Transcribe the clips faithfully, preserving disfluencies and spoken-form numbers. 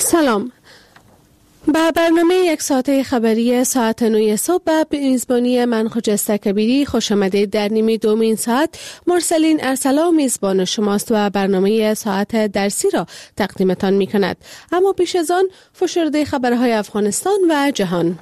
سلام. با برنامه یک ساعته خبری ساعت نه صبح به میزبانی من خجسته کبیری خوش آمدید. در نیمه دومین ساعت مرسلین ارسلا میزبان شماست و برنامه ساعت درسی را تقدیمتان می کند. اما پیش از آن فشرده خبرهای افغانستان و جهان.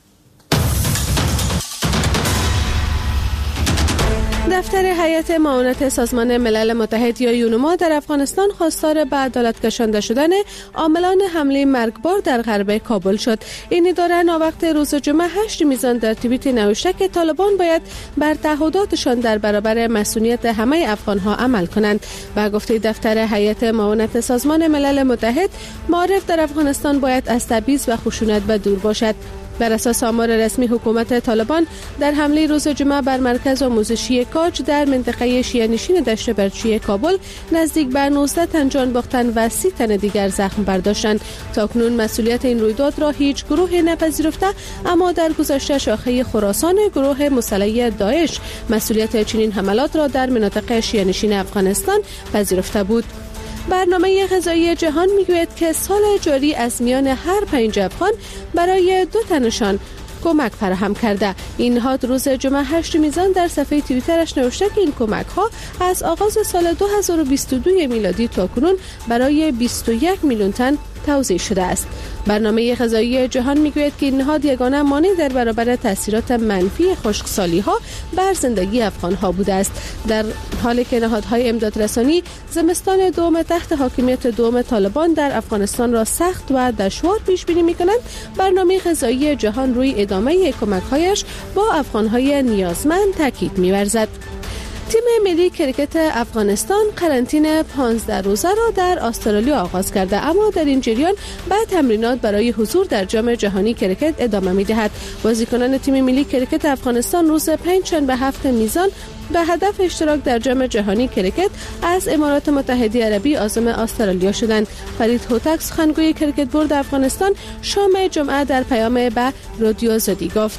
دفتر هیئت معاونت سازمان ملل متحد یا یونما در افغانستان خواستار به عدالت کشانده شدن عاملان حمله مرگبار در غرب کابل شد. این اداره ناوقت روز جمعه هشت میزان در توییت نوشته که طالبان باید بر تعهداتشان در برابر مسئولیت همه افغانها عمل کنند و گفته دفتر هیئت معاونت سازمان ملل متحد معارف در افغانستان باید از تبعیض و خشونت به دور باشد. بر اساس آمار رسمی حکومت طالبان در حمله روز جمعه بر مرکز آموزشی کاج در منطقه شیعه‌نشین دشت برچی کابل نزدیک بر نوزده تن جان باختند و سی تن دیگر زخم برداشتند. تاکنون مسئولیت این رویداد را هیچ گروه نپذیرفته، اما در گذشته شاخه خراسان گروه مسلح داعش مسئولیت چنین حملات را در مناطق شیعه‌نشین افغانستان پذیرفته بود. برنامه غذایی جهان میگوید که سال جاری از میان هر پنج افغان برای دو تنشان کمک فراهم کرده. این نهاد روز جمعه هشت میزان در صفحه توییترش نوشته که این کمک ها از آغاز سال دو هزار و بیست و دو میلادی تا کنون برای بیست و یک میلیون تن توزیع شده است. برنامه غذایی جهان میگوید که این نهاد یگانه مانع در برابر تاثیرات منفی خشکسالی ها بر زندگی افغان ها بوده است. در حالی که نهادهای امدادرسانی زمستان دوم تحت حاکمیت دوم طالبان در افغانستان را سخت و دشوار پیش بینی میکنند، برنامه غذایی جهان روی ادامه کمک هایش با افغان های نیازمند تاکید می‌ورزد. تیم ملی کرکت افغانستان قرنطینه پانزده روزه را در استرالیا آغاز کرده، اما در این جریان به تمرینات برای حضور در جام جهانی کرکت ادامه می‌دهد. بازیکنان تیم ملی کرکت افغانستان روز پنجشنبه هفت میزان به هدف اشتراک در جام جهانی کرکت از امارات متحده عربی عازم استرالیا شدند. فرید هوتک سخنگوی کرکت بورد افغانستان شام جمعه در پیام به رادیو زدی گفت: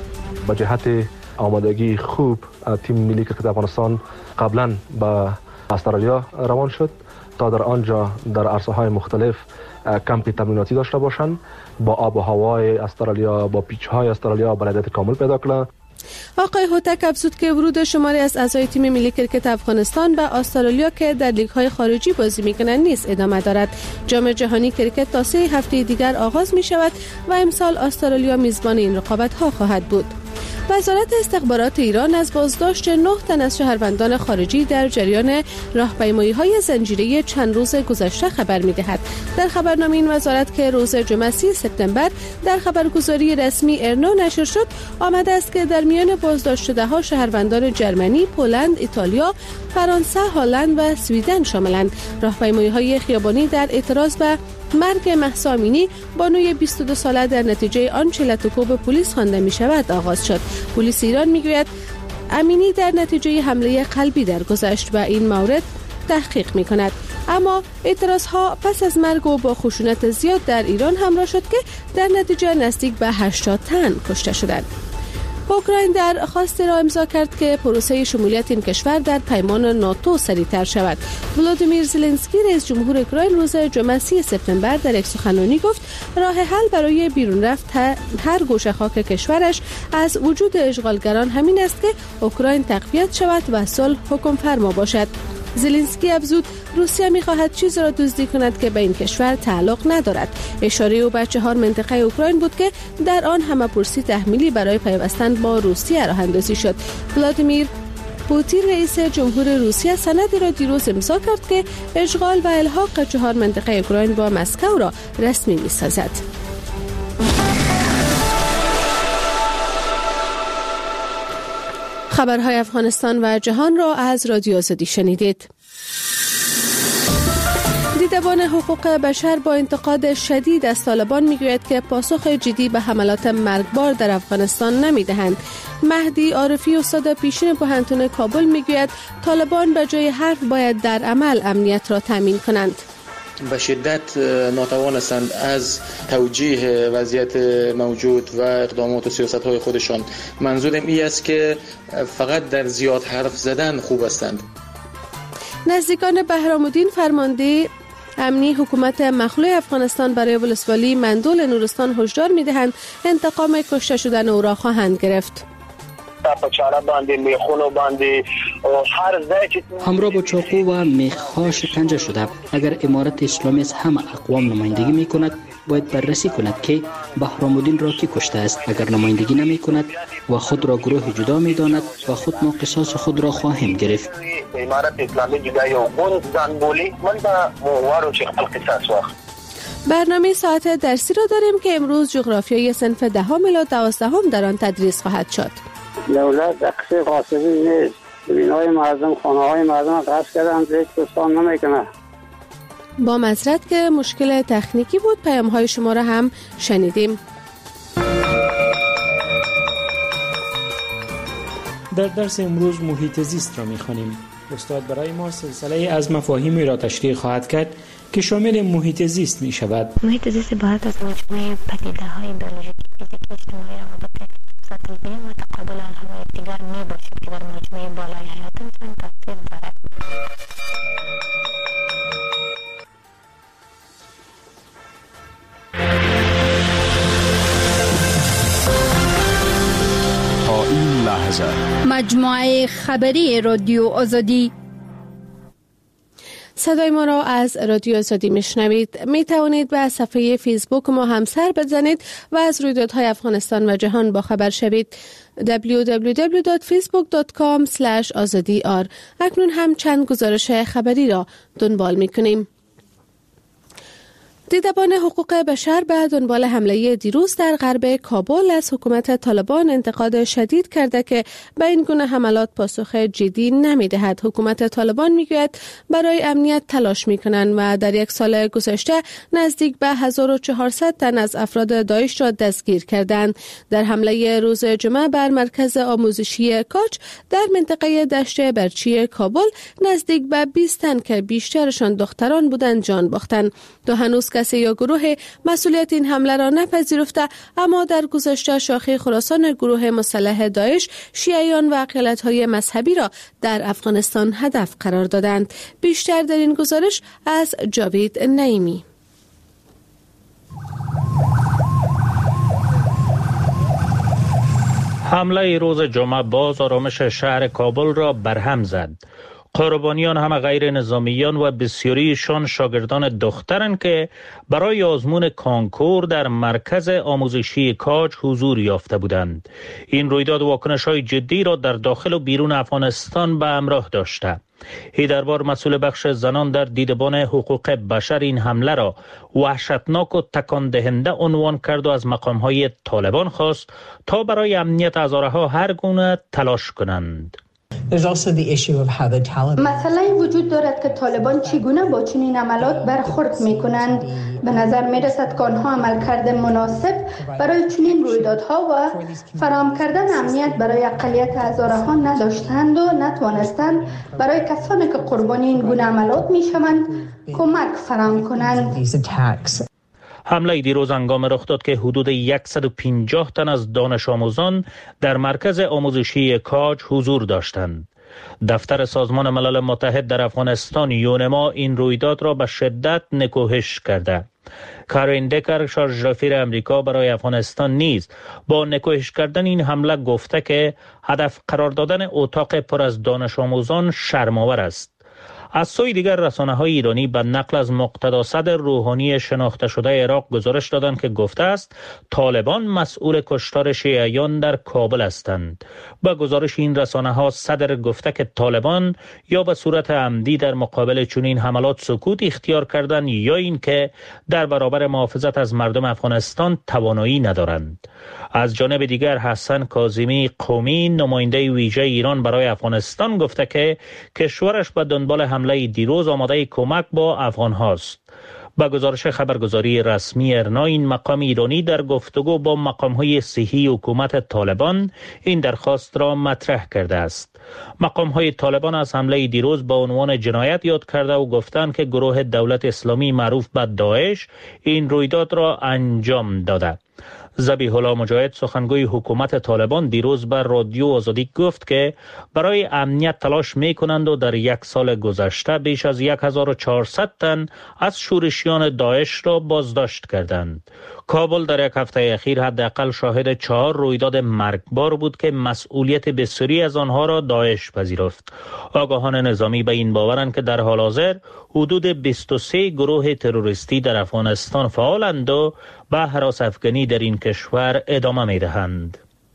با جهت آمادگی خوب تیم ملی کرکت افغانستان قبلا به استرالیا روان شد تا در آنجا در عرصه‌های مختلف کمپ تمریناتی داشته باشند، با آب و هوای استرالیا، با پیچ‌های استرالیا بلدیت کامل پیدا کنند. آقای هوتک افزود که ورود شماری از اعضای تیم ملی کرکت افغانستان به استرالیا که در لیگ‌های خارجی بازی می‌کنند نیز ادامه دارد. جام جهانی کرکت تا سه هفته دیگر آغاز می‌شود و امسال استرالیا میزبان این رقابت‌ها خواهد بود. وزارت استخبارات ایران از بازداشت نه تن از شهروندان خارجی در جریان راهپیمایی‌های زنجیره‌ای چند روز گذشته خبر می‌دهد. در خبرنامه این وزارت که روز جمعه سی سپتامبر در خبرگزاری رسمی ارنا نشر شد، آمده است که در میان بازداشت شده‌ها شهروندان جرمنی، پولند، ایتالیا، فرانسه، هلند و سوئیدن شاملند. راهپیمایی‌های خیابانی در اعتراض به مرگ مهسا امینی بانوی بیست و دو ساله در نتیجه آنچه لتوکوب پلیس خوانده می شود آغاز شد. پلیس ایران می گوید امینی در نتیجه حمله قلبی درگذشت و این مورد تحقیق می کند. اما اعتراض ها پس از مرگ و با خشونت زیاد در ایران همراه شد که در نتیجه نزدیک به هشتاد تن کشته شدند. اوکراین در خواستی را امضا کرد که پروسه شمولیت این کشور در پیمان ناتو سریعتر شود. ولادیمیر زلنسکی رئیس جمهور اوکراین روز جمعه سی سپتامبر در یک سخنرانی گفت راه حل برای بیرون رفت هر گوشه خاک کشورش از وجود اشغالگران همین است که اوکراین تقویت شود و صلح حکم فرما باشد. زلنسکی افزود روسیه می‌خواهد چیزی را دزدی کند که به این کشور تعلق ندارد. اشاره او به چهار منطقه اوکراین بود که در آن همه پرسی تحمیلی برای پیوستن با روسیه راه اندازی شد. ولادیمیر پوتین رئیس جمهور روسیه سندی را دیروز امضا کرد که اشغال و الحاق چهار منطقه اوکراین با مسکو را رسمی می‌سازد. خبرهای افغانستان و جهان را از رادیو آزادی شنیدید. دیدبان حقوق بشر با انتقاد شدید از طالبان میگوید که پاسخ جدی به حملات مرگبار در افغانستان نمیدهند. مهدی عارفی استاد پیشین پوهنتون کابل میگوید طالبان به جای حرف باید در عمل امنیت را تامین کنند. به شدت ناتوانستند از توجیه وضعیت موجود و اقدامات و سیاست‌های خودشان. منظورم این است که فقط در زیاد حرف زدن خوب هستند. نزدیکان بهرام الدین فرمانده امنی حکومت مخلوع افغانستان برای ولسوالی مندول نورستان هشدار می‌دهند انتقام کشته شدن او را خواهند گرفت. پچاره باندې میخونو باندې هر ځای چې همراه با چاقو و میخ‌ها شکنجه شده. اگر امارت اسلامی از همه اقوام نمایندگی میکند باید بررسی کند که بهرام الدین را کی کشته است. اگر نمایندگی نمی کند و خود را گروه جدا می داند و خود ما قصاص خود را خواهیم گرفت. امارت اسلامی جدا یو گوند ځان بولی من به موارو چې خپل قصاص واخلي. برنامه ساعت درسی را داریم که امروز جغرافیای صنف دهم الی دوازدهم در آن تدریس خواهد شد. دولت اقصی غاصبی نیست. بینای مردم، خانه های مردم غصب کردن، هیچ دوستان نمیکنه. با معذرت که مشکل تکنیکی بود، پیام های شما را هم شنیدیم. در درس امروز محیط زیست را می‌خوانیم. استاد برای ما سلسله از مفاهیمی را تشریح خواهد کرد که شامل محیط زیست می شود. محیط زیست عبارت از مجموعه پدیده‌های بیولوژیکی، فیزیکی، اجتماعی، روابط سطحی و تقابل آنها با یکدیگر می باشد که در مجموعه بالای حیات انسان تاثیر دارد. تا این لحظه مجموعه خبری رادیو آزادی. صدای ما را از رادیو آزادی میشنوید. می توانید به صفحه فیسبوک ما هم سر بزنید و از رویدادهای افغانستان و جهان با خبر شوید. دبلیو دبلیو دبلیو دات فیسبوک دات کام اسلش آزادی آر. اکنون هم چند گزارش خبری را دنبال می کنیم. دیدبان حقوق بشر به دنبال حمله دیروز در غرب کابل از حکومت طالبان انتقاد شدید کرده که به این گونه حملات پاسخ جدی نمی‌دهد. حکومت طالبان میگوید برای امنیت تلاش می‌کنند و در یک سال گذشته نزدیک به هزار و چهارصد تن از افراد داعش را دستگیر کردند. در حمله روز جمعه بر مرکز آموزشی کاج در منطقه دشت برچی کابل نزدیک به بیست تن که بیشترشان دختران بودند جان باختند. دو هنوز کسی یا گروه مسئولیت این حمله را نپذیرفته، اما در گذشته شاخه خراسان گروه مسلح داعش شیعیان و اقلیت‌های مذهبی را در افغانستان هدف قرار دادند. بیشتر در این گزارش از جاوید نعیمی. حمله روز جمعه باز آرامش شهر کابل را برهم زد. قربانیان همه غیر نظامیان و بسیاریشان شاگردان دخترند که برای آزمون کانکور در مرکز آموزشی کاج حضور یافته بودند. این رویداد واکنش‌های جدی را در داخل و بیرون افغانستان به همراه داشته. هیدربار مسئول بخش زنان در دیدبان حقوق بشر این حمله را وحشتناک و تکان دهنده عنوان کرد و از مقام‌های طالبان خواست تا برای امنیت هزارها هر گونه تلاش کنند. مسئله وجود دارد که طالبان چگونه با چنین عملات برخورد می کنند. به نظر می رسد که آنها عملکرد مناسب برای چنین رویدادها و فراهم کردن امنیت برای اقلیت هزارها نداشتند و نتوانستند برای کسانی که قربانی این گونه عملات می شوند کمک فراهم کنند. حمله دیروز هنگام رخ داد که حدود صد و پنجاه تن از دانش آموزان در مرکز آموزشی کاج حضور داشتند. دفتر سازمان ملل متحد در افغانستان یونما این رویداد را به شدت نکوهش کرده. کارین دکر شارژ رفیر امریکا برای افغانستان نیز با نکوهش کردن این حمله گفته که هدف قرار دادن اتاق پر از دانش آموزان شرم‌آور است. از سوی دیگر رسانه‌های ایرانی به نقل از مقتدا صدر روحانی شناخته شده عراق گزارش دادند که گفته است طالبان مسئول کشتار شیعیان در کابل هستند. با گزارش این رسانه‌ها صدر گفته که طالبان یا به صورت عمدی در مقابل چنین حملات سکوت اختیار کردند یا اینکه در برابر محافظت از مردم افغانستان توانایی ندارند. از جانب دیگر حسن کاظمی قومی نماینده ویژه ایران برای افغانستان گفته که کشورش به دنبال حمله دیروز آماده کمک با افغان هاست. با گزارش خبرگزاری رسمی ارنا این مقام ایرانی در گفتگو با مقام‌های صحی حکومت طالبان این درخواست را مطرح کرده است. مقام‌های طالبان از حمله دیروز با عنوان جنایت یاد کرده و گفتند که گروه دولت اسلامی معروف به داعش این رویداد را انجام داده. ذبیح الله مجاهد سخنگوی حکومت طالبان دیروز بر رادیو آزادی گفت که برای امنیت تلاش می کنند و در یک سال گذشته بیش از هزار و چهارصد تن از شورشیان داعش را بازداشت کردند. کابل در یک هفته اخیر حداقل شاهد چهار رویداد مرگبار بود که مسئولیت بسیاری از آنها را داعش پذیرفت. آگاهان نظامی به این باورند که در حال حاضر حدود بیست و سه گروه تروریستی در افغانستان فعالند و به هراس افغانی در این کشور ادامه می دهند.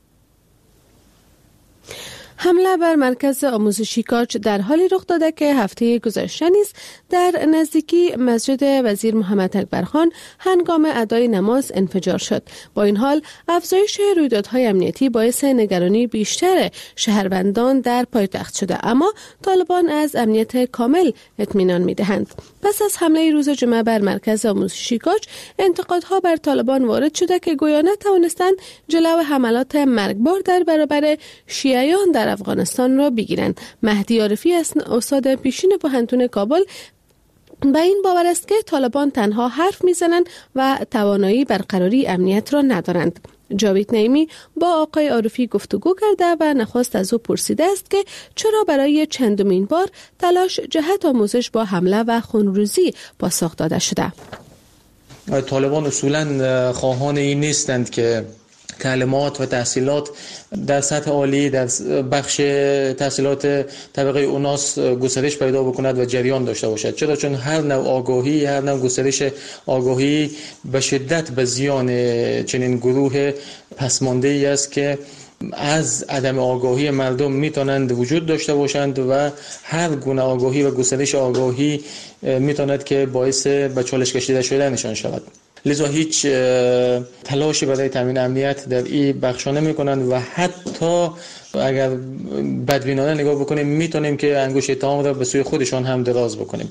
حمله بر مرکز آموزشی کاج در حالی رخ داده که هفته گذشته نیز در نزدیکی مسجد وزیر محمد اکبرخان هنگام ادای نماز انفجار شد. با این حال افزایش رویدادهای امنیتی باعث نگرانی بیشتر شهروندان در پایتخت شده، اما طالبان از امنیت کامل اطمینان می‌دهند. پس از حمله روز جمعه بر مرکز آموزشی کاج، انتقادها بر طالبان وارد شده که گویا نتوانستند جلو حملات مرگبار در برابر شیعیان در افغانستان را بگیرند. مهدی عارفی استاد پیشین پوهنتون کابل به این باور است که طالبان تنها حرف میزنند و توانایی برقراری امنیت را ندارند. جاوید نعیمی با آقای عارفی گفتگو کرده و نخست از او پرسیده است که چرا برای چندمین بار تلاش جهت آموزش با حمله و خونریزی پاسخ داده شده. طالبان اصولاً خواهان این نیستند که تعلیمات و تحصیلات در سطح عالی در بخش تحصیلات طبقه اوناس گسترش پیدا بکند و جریان داشته باشد. چرا؟ چون هر نوع آگاهی، هر نوع گسترش آگاهی به شدت به زیان چنین گروه پسمانده‌ای است که از عدم آگاهی مردم میتونند وجود داشته باشند و هر گونه آگاهی و گسترش آگاهی میتواند که باعث به چالش کشیده شدنشان شود. لذا هیچ تلاشی برای تامین امنیت در این بخشا نمی‌کنند و حتی اگر بدبینانه نگاه بکنیم میتونیم که انگشت اتهام را به سوی خودشان هم دراز بکنیم.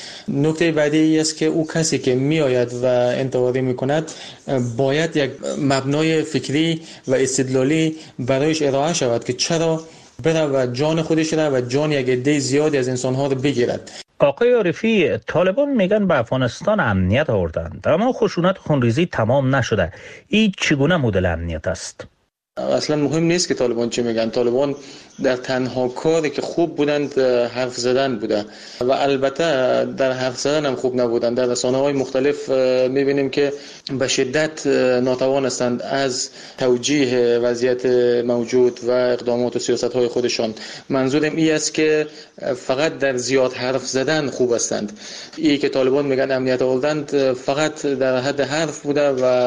نکته بعدی ای است که او کسی که میآید و انتقادی میکند باید یک مبنای فکری و استدلالی برایش ارائه شود که چرا بره و جان خودش را و جان یک عده زیادی از انسان‌ها را بگیرد. آقای عارفی، طالبان میگن به افغانستان امنیت آوردند، اما خشونت خونریزی تمام نشده. این چگونه مدل امنیت است؟ اصلا مهم نیست که طالبان چی میگن. طالبان در تنها کاری که خوب بودند حرف زدن بوده و البته در حرف زدن هم خوب نبودند. در رسانه‌های مختلف میبینیم که به شدت ناتوان هستند از توجیه وضعیت موجود و اقدامات و سیاست‌های خودشان. منظورم این است که فقط در زیاد حرف زدن خوب هستند. این که طالبان میگن امنیت آوردند فقط در حد حرف بوده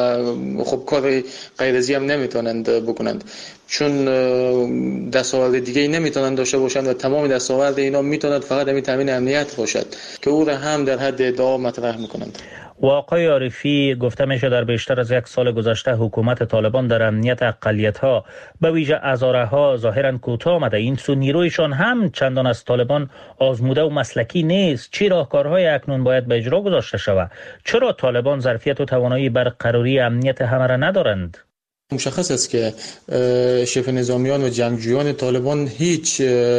و خب کار غیر از این هم نمیتونند بکنند، چون دستاورد دیگه ای نمیتونن داشته باشند و تمام دستاورد اینا میتوند فقط همین تامین امنیت باشد که او را هم در حد ادعا مطرح میکنند. و آقای عارفی، گفته میشه در بیشتر از یک سال گذشته حکومت طالبان در امنیت اقلیت‌ها به ویژه هزاره‌ها ظاهراً کوتاه آمده. این سو نیرویشان هم چندان از طالبان آزموده و مسلکی نیست. چه راهکارهای اکنون باید به اجرا گذاشته شود؟ چرا طالبان ظرفیت و توانایی برقراری امنیت همه را ندارند؟ مشخص است که شبه نظامیان و جنگجویان طالبان هیچ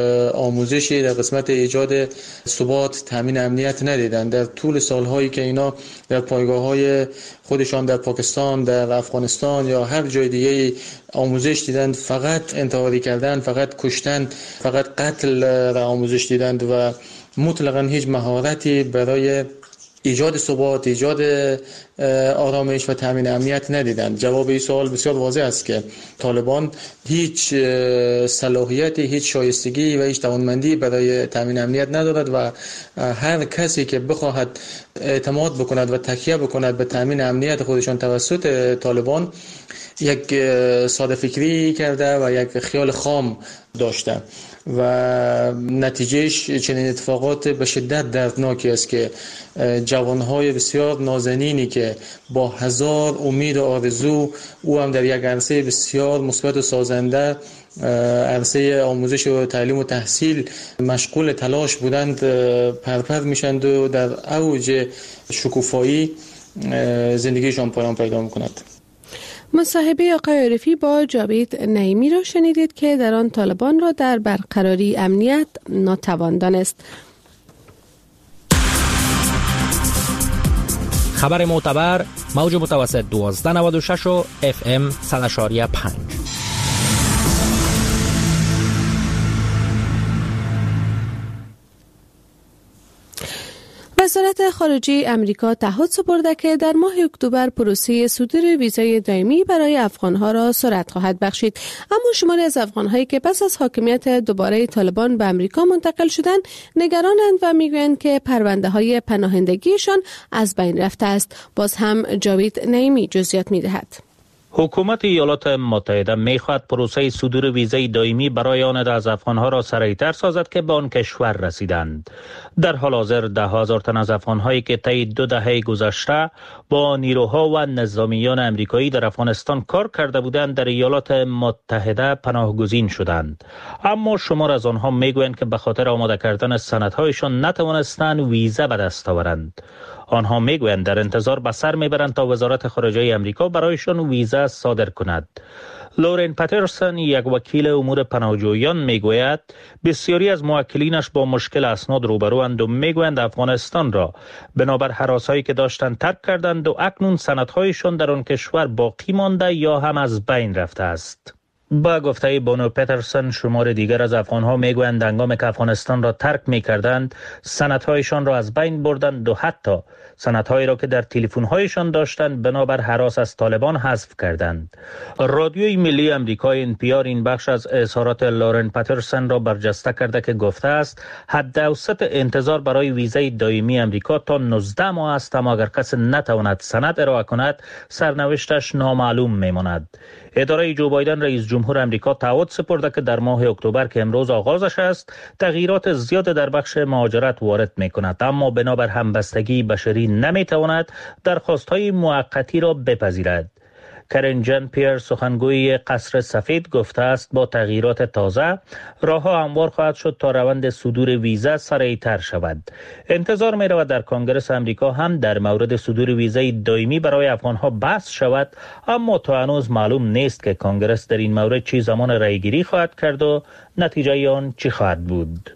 آموزشی در قسمت ایجاد ثبات، تامین امنیت ندیدند. در طول سالهایی که اینا در پایگاه‌های خودشان در پاکستان، در افغانستان یا هر جای دیگه آموزش دیدند، فقط انتحاری کردن، فقط کشتن، فقط قتل را آموزش دیدند و مطلقاً هیچ مهارتی برای ایجاد ثبات، ایجاد آرامش و تامین امنیت ندیدند. جواب این سوال بسیار واضح است که طالبان هیچ صلاحیتی، هیچ شایستگی و هیچ توانمندی برای تامین امنیت ندارد و هر کسی که بخواهد اعتماد بکند و تکیه بکند به تامین امنیت خودشان توسط طالبان یک ساده فکری کرده و یک خیال خام داشته و نتیجهش چنین اتفاقات به شدت دردناکی است که جوانهای بسیار نازنینی که با هزار امید و آرزو او هم در یک عرصه بسیار مثبت و سازنده، عرصه آموزش و تعلیم و تحصیل مشغول تلاش بودند، پرپر میشند و در اوج شکوفایی زندگیشان پایان پیدا میکند. مصاحبه آقای عارفی با جاوید نعیمی را شنیدید که در آن طالبان را در برقراری امنیت ناتوان دانست. خبر معتبر موج متوسط دوازده نود و شش و اف ام صد و پنج. وزارت خارجه امریکا تعهد سپرده که در ماه اکتبر پروسه صدور ویزای دائمی برای افغانها را سرعت خواهد بخشید، اما شماری از افغانهایی که پس از حاکمیت دوباره طالبان به امریکا منتقل شدند نگرانند و میگویند که پرونده های پناهندگیشان از بین رفته است. باز هم جاوید نعیمی جزئیات میدهد. حکومت ایالات متحده می‌خواهد پروسه صدور ویزای دائمی برای آن از افغانها را سریعتر سازد که به آن کشور رسیدند. در حال حاضر ده هزار تن از افغانهایی که طی دو دهه گذشته با نیروها و نظامیان امریکایی در افغانستان کار کرده بودند در ایالات متحده پناهگزین شدند، اما شمار از آنها میگویند که به خاطر آماده کردن سندهایشان نتوانستند ویزا به دست آورند. آنها میگویند در انتظار به سر میبرند تا وزارت خارجه امریکا برایشان ویزا صادر کند. لورن پاترسون، یک وکیل امور پناهجویان، میگوید بسیاری از موکلینش با مشکل اسناد روبروند و میگویند افغانستان را بنابر هراسایی که داشتند ترک کردند و اکنون سندهایشان در آن کشور باقی مانده یا هم از بین رفته است. با گفته بانو پترسون، شمار دیگر از افغانها میگویند هنگامی که افغانستان را ترک میکردند سندهایشان را از بین بردند و حتی سندهایی را که در تلفن‌هایشان داشتند بنابر هراس از طالبان حذف کردند. رادیوی ملی آمریکای ان پی آر این بخش از اظهارات لورن پاترسون را برجسته کرده که گفته است حد اوسط انتظار برای ویزای دائمی امریکا تا نوزده ماه است، اما اگر کسی نتواند سند ارائه کند سرنوشتش نامعلوم میماند. اداره جو بایدن رئیس جمهور امریکا تعهد سپرده که در ماه اکتبر که امروز آغازش است تغییرات زیاد در بخش مهاجرت وارد می کند، اما بنابر همبستگی بشری نمی تواند درخواست‌های موقتی را بپذیرد. کرن جان پیر، سخنگوی قصر سفید، گفته است با تغییرات تازه راهها هموار خواهد شد تا روند صدور ویزا سریعتر شود. انتظار می رود در کنگره امریکا هم در مورد صدور ویزای دائمی برای افغانها بحث شود، اما تا هنوز معلوم نیست که کنگره در این مورد چه زمان رأیگیری خواهد کرد و نتیجه آن چی خواهد بود.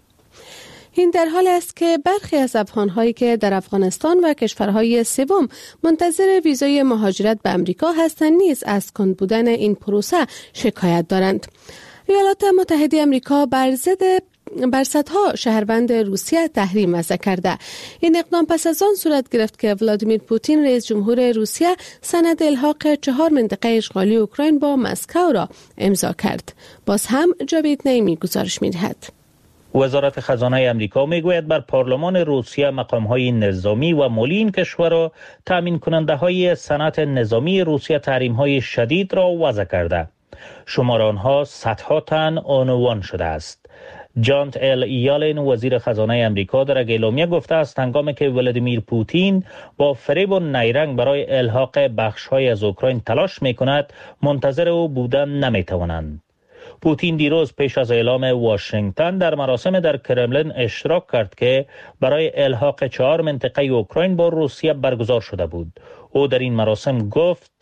این در حال است که برخی از افغان‌هایی که در افغانستان و کشورهای سوم منتظر ویزای مهاجرت به امریکا هستند نیز از کند بودن این پروسه شکایت دارند. ایالات متحده امریکا بر ضد بر صدها شهروند روسیه تحریم وضع کرده. این اقدام پس از آن صورت گرفت که ولادیمیر پوتین رئیس جمهور روسیه سند الحاق چهار منطقه اشغالی اوکراین با مسکو را امضا کرد. باز هم جاوید نعیمی گزارش می‌دهد. وزارت خزانه امریکا میگوید بر پارلمان روسیه مقام‌های نظامی و مالی این کشور را تامین کننده های صنعت نظامی روسیه تحریم‌های شدید را وضع کرده. شمار آنها صدها تن عنوان شده است. جانت ال یالن، وزیر خزانه امریکا، در اعلامیه گفته است هنگامی که ولادیمیر پوتین با فریب و نیرنگ برای الحاق بخش‌های از اوکراین تلاش می‌کند، منتظر او بودن نمی‌توانند. پوتین دیروز پیش از اعلام واشنگتن در مراسم در کرملین اشتراک کرد که برای الحاق چهار منطقه اوکراین با روسیه برگزار شده بود. او در این مراسم گفت: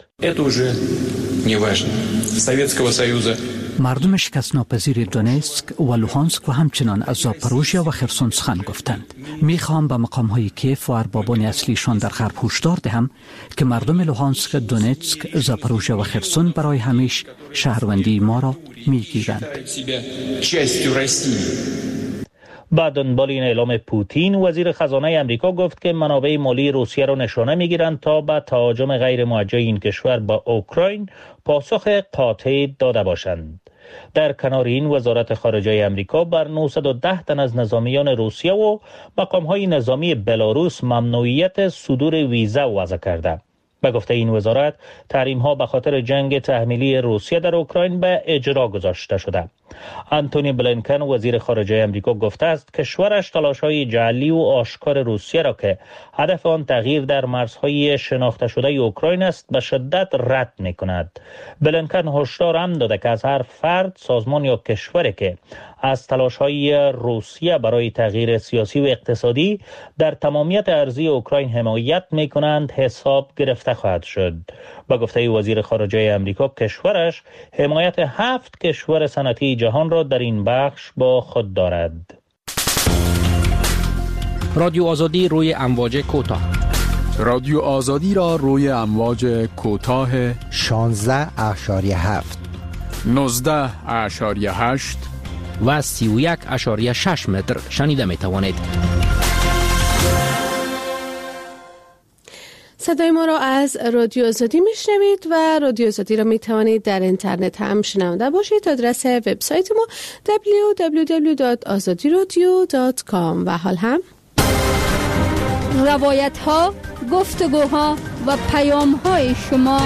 مردم شکست ناپذیر دونتسک و لوهانسک و همچنان از زاپاروژیا و خرسون سخن گفتند. میخوام به مقام های کیف و اربابان اصلیشان در غرب هشدار دهم که مردم لوهانسک، دونتسک، زاپاروژیا و خرسون برای همیشه شهروندی ما را میگیرند. بعد دنبال این اعلام پوتین، وزیر خزانه امریکا گفت که منابع مالی روسیه را نشانه میگیرند تا به تهاجم غیر موجه این کشور با اوکراین پاسخ قاطع داده باشند. در کنار این، وزارت خارجه امریکا بر نهصد و ده تن از نظامیان روسیه و مقام‌های نظامی بلاروس ممنوعیت صدور ویزا وضع کرده. به گفته این وزارت، تحریم‌ها به خاطر جنگ تحمیلی روسیه در اوکراین به اجرا گذاشته شده. آنتونی بلینکن، وزیر خارجه امریکا، گفته است کشورش تلاش‌های جعلی و آشکار روسیه را که هدف آن تغییر در مرزهای شناخته شده اوکراین است به شدت رد می‌کند. بلینکن هشدار هم داده که از هر فرد، سازمان یا کشوری که از تلاش‌های روسیه برای تغییر سیاسی و اقتصادی در تمامیت ارضی اوکراین حمایت می‌کنند حساب گرفته خواهد شد. با گفته وزیر خارجه امریکا، کشورش حمایت هفت کشور صنعتی جهان را در این بخش با خود دارد. رادیو آزادی روی امواج کوتاه رادیو آزادی را روی امواج کوتاه شانزده اشاریه هفت، نوزده اشاریه هشت و سی و یک اشاریه شش متر شنیده می توانید. صدای ما را از رادیو آزادی میشنوید و رادیو آزادی را می توانید در اینترنت هم شنونده باشید. آدرس وبسایت ما دبلیو دبلیو دبلیو دات آزادی رادیو دات کام. و حال هم روایت ها، گفتگوها و پیام های شما.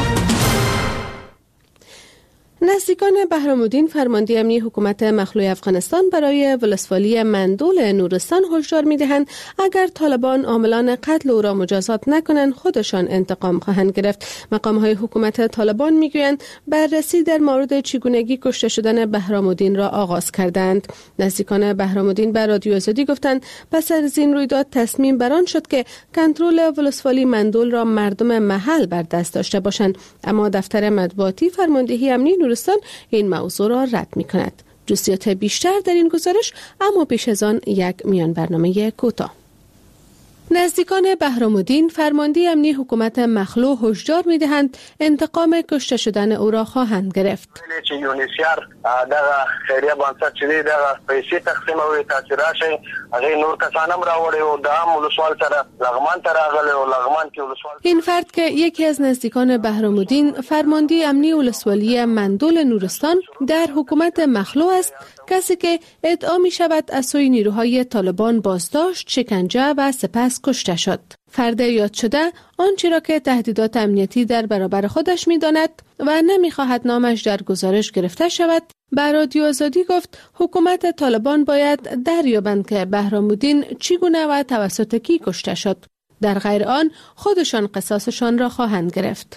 نزدیکان بهرام‌الدین فرمانده امنی حکومت مخلوع افغانستان برای ولسوالی مندول نورستان هشدار می‌دهند اگر طالبان عاملان قتل او را مجازات نکنند خودشان انتقام خواهند گرفت. مقام‌های حکومت طالبان می‌گویند بررسی در مورد چگونگی کشته شدن بهرام‌الدین را آغاز کردند. نزدیکان بهرام‌الدین به رادیو آزادی گفتند پس از این رویداد تصمیم بر آن شد که کنترل ولسوالی مندول را مردم محل بر دست داشته باشند، اما دفتر مطبوعاتی فرماندهی امنی نورستان این موضوع را رد می کند. جزئیات بیشتر در این گزارش، اما پیش از آن یک میان برنامه کوتاه. نزدیکان بهرام‌الدین فرمانده امنی حکومت مخلوع هشدار می‌دهند انتقام کشته شدن او را خواهند گرفت. چې یونیسیار دغه خیریه بنسټ چې دغه پیسې تقسیموي تاسو راشئ هغه نور کسان هم راوړي او د عام ولسوال سره لغمان ته راغلي او لغمان کې ولسوال. این فرد که یکی از نزدیکان بهرام‌الدین فرمانده امنی ولسوالی مندول نورستان در حکومت مخلوع است، کسی که ادعا می شود از سوی نیروهای طالبان بازداشت، شکنجه و سپس کشته شد. فرد یاد شده آنچه را که تهدیدات امنیتی در برابر خودش می داند و نمی خواهد نامش در گزارش گرفته شود، به رادیو آزادی گفت حکومت طالبان باید دریابند که بهرام‌الدین چگونه و توسط کی کشته شد. در غیر آن خودشان قصاصشان را خواهند گرفت.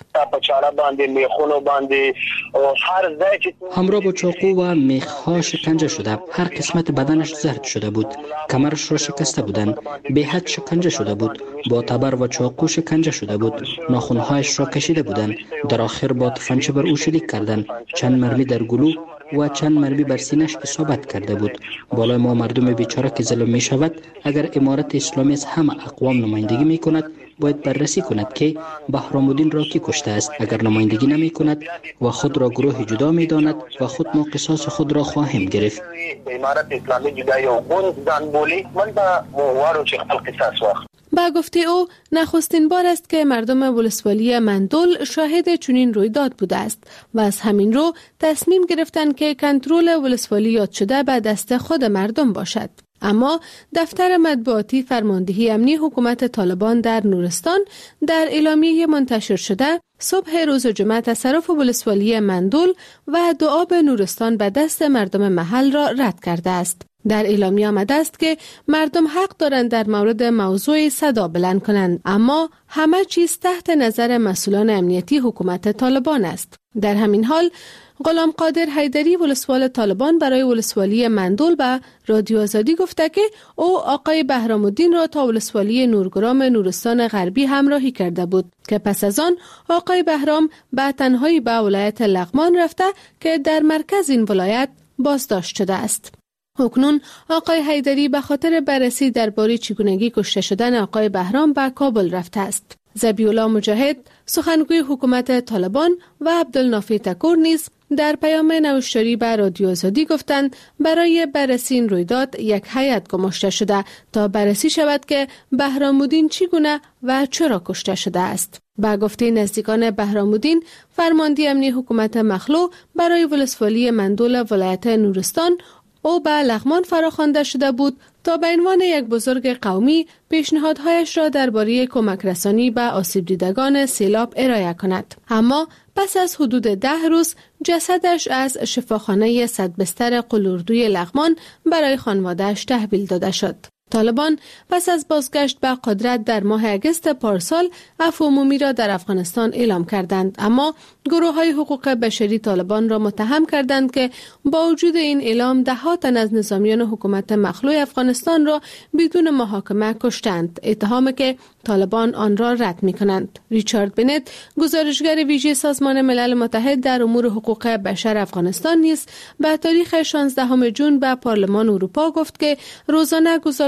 همراه با چاقو و میخ‌ها شکنجه شده، هر قسمت بدنش زرد شده بود، کمرش را شکسته بودند، به حد شکنجه شده بود، با تبر و چاقو شکنجه شده بود، ناخن‌هایش را کشیده بودند، در آخر با تفنگچه بر او شلیک کردند، چند مرمی در گلو و چند مرمی بر سینه‌اش اصابت کرده بود. بالای ما مردم بیچاره که ظلم می شود، اگر امارت اسلامی از همه اقوام نمایندگی می کند باید بررسی کند که بهرام‌الدین را کی کشته است. اگر نمایندگی نمی کند و خود را گروه جدا می داند و خود ما قصاص خود را خواهیم گرفت. امارت اسلامی جدا یو گوند ځان بولی من به وارو چې خپل قصاص واخلي. با گفته او نخستین بار است که مردم ولسوالی مندول شاهد چنین رویداد بوده است و از همین رو تصمیم گرفتند که کنترل ولسوالی یاد شده به دست خود مردم باشد. اما دفتر مطبوعاتی فرماندهی امنی حکومت طالبان در نورستان در اعلامیه منتشر شده صبح روز جمعه تصرف ولسوالی مندول و دعا به نورستان به دست مردم محل را رد کرده است. در اعلامیه آمده است که مردم حق دارند در مورد موضوع صدا بلند کنند، اما همه چیز تحت نظر مسئولان امنیتی حکومت طالبان است. در همین حال غلام قادر حیدری ولسوال طالبان برای ولسوالی مندول به رادیو آزادی گفته که او آقای بهرام‌الدین را تا ولسوالی نورگرام نورستان غربی همراهی کرده بود که پس از آن آقای بهرام به تنهایی به ولایت لغمان رفته که در مرکز این ولایت بازداشت شده است. اکنون آقای حیدری به خاطر بررسی درباره چگونگی کشته شدن آقای بهرام به کابل رفته است. ذبیح‌الله مجاهد سخنگوی حکومت طالبان و عبدالنافع تکور نیز در پیام نوشتاری به رادیو آزادی گفتند برای بررسی این رویداد یک هیئت گماشته شده تا بررسی شود که بهرام‌الدین چگونه و چرا کشته شده است. با گفته نزدیکان بهرام‌الدین فرمانده امنی حکومت مخلوع برای ولسوالی مندول ولایت نورستان او به لغمان فراخوانده شده بود تا به عنوان یک بزرگ قومی پیشنهادهایش را درباره کمک رسانی به آسیب دیدگان سیلاب ارائه کند. اما پس از حدود ده روز جسدش از شفاخانه صد بستر قلاردوی لغمان برای خانواده‌اش تحویل داده شد. طالبان پس از بازگشت به قدرت در ماه اگست پارسال عفو عمومی را در افغانستان اعلام کردند، اما گروه‌های حقوق بشری طالبان را متهم کردند که با وجود این اعلام ده ها تن از نظامیان حکومت مخلوع افغانستان را بدون محاکمه کشتند، اتهامی که طالبان آن را رد می‌کنند. ریچارد بنت گزارشگر ویژه سازمان ملل متحد در امور حقوق بشر افغانستان نیز به تاریخ شانزدهم ژوئن به پارلمان اروپا گفت که روزانه گزارش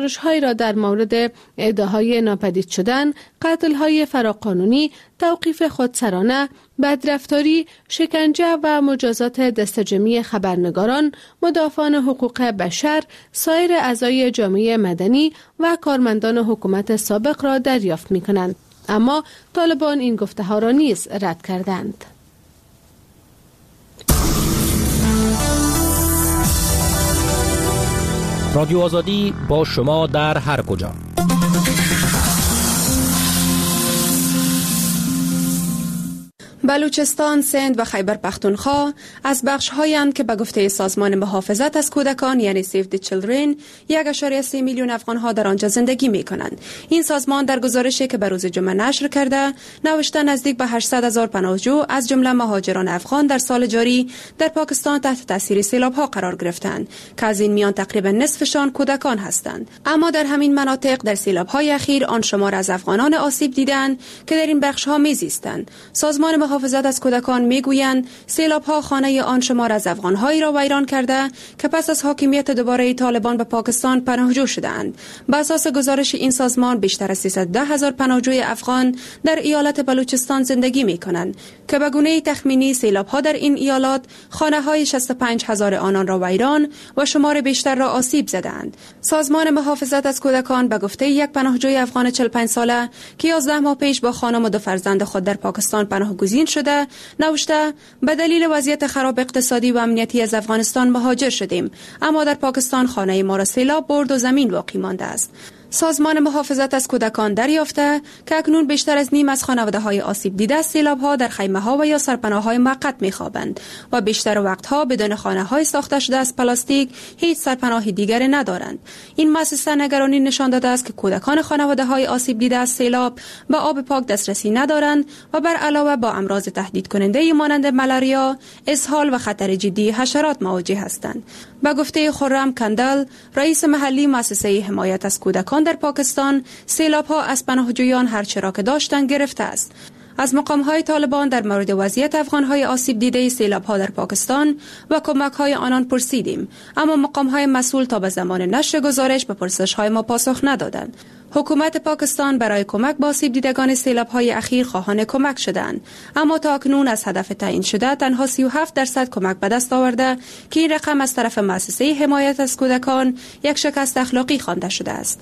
گزارش‌هایی را در مورد ادعاهای ناپدید شدن، قتل‌های فراقانونی، توقیف خودسرانه، بدرفتاری، شکنجه و مجازات دستجمعی خبرنگاران، مدافعان حقوق بشر، سایر اعضای جامعه مدنی و کارمندان حکومت سابق را دریافت می‌کنند. اما طالبان این گفته‌ها را نیز رد کردند. رادیو آزادی با شما در هر کجا. بلوچستان، سند و خیبر پختونخوا از بخش‌هایند که به گفته سازمان محافظت از کودکان یعنی سیو دی چیلدرن یک ممیز سه میلیون افغان‌ها در آنجا زندگی می‌کنند. این سازمان در گزارشی که به روز جمعه نشر کرده نوشته نزدیک به هشتصد هزار پناهجو از جمله مهاجران افغان در سال جاری در پاکستان تحت تاثیر سیلاب‌ها قرار گرفتند که از این میان تقریبا نصفشان کودکان هستند. اما در همین مناطق در سیلاب‌های اخیر آن شمار از افغانان آسیب دیدند که در این بخش‌ها میزیستند. سازمان محافظت از کودکان میگویند سیلاب‌ها خانه آن شمار از افغان‌هایی را ویران کرده که پس از حاکمیت دوباره طالبان به پاکستان پناهجو شدند. بر اساس گزارش این سازمان بیشتر از سیصد و ده هزار پناهجوی افغان در ایالت بلوچستان زندگی می‌کنند که به گونه تخمینی سیلاب‌ها در این ایالات خانه‌های شصت و پنج هزار آنان را ویران و شمار بیشتر را آسیب زدند. سازمان محافظت از کودکان به گفته یک پناهجوی افغان چهل و پنج ساله که یازده ماه پیش با خانم و دو فرزند خود در پاکستان پناهگزین شده نوشته به دلیل وضعیت خراب اقتصادی و امنیتی از افغانستان مهاجر شدیم، اما در پاکستان خانه ما را سیلاب برد و زمین باقی مانده است. سازمان محافظت از کودکان دریافته که اکنون بیشتر از نیم از خانواده‌های آسیب دیده از سیلاب‌ها در خیمه‌ها و یا سرپناه‌های موقت می‌خوابند و بیشتر وقتها بدون خانه‌های ساخته شده از پلاستیک هیچ سرپناه دیگری ندارند. این مؤسسه نگرانی نشان داده است که کودکان خانواده‌های آسیب دیده از سیلاب به آب پاک دسترسی ندارند و بر علاوه با امراض تهدید کننده مانند ملاریا، اسهال و خطر جدی حشرات مواجه هستند. با گفته خرم کندل، رئیس محلی مؤسسه حمایت از کودکان در پاکستان، سیلاب‌ها از پناهجویان هر چرا که داشتند گرفته است. از مقام‌های طالبان در مورد وضعیت افغان‌های آسیب دیده سیلاب‌ها در پاکستان و کمک‌های آنان پرسیدیم، اما مقام‌های مسئول تا به زمان نشر گزارش به پرسش‌های ما پاسخ ندادند. حکومت پاکستان برای کمک به آسیب دیدگان سیلاب‌های اخیر خواهان کمک شدند، اما تا اکنون از هدف تعیین شده تنها سی و هفت درصد کمک به دست آورده که این رقم از طرف مؤسسه حمایت از کودکان یک شکست اخلاقی خوانده شده است.